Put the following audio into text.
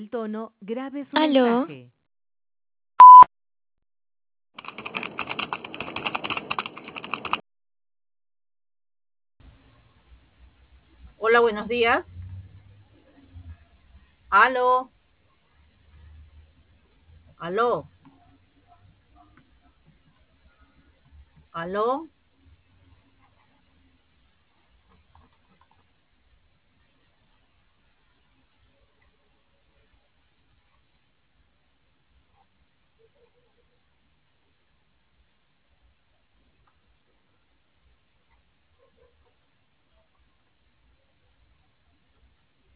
el tono, grabe su Aló, mensaje. Hola, buenos días. Aló, aló, aló.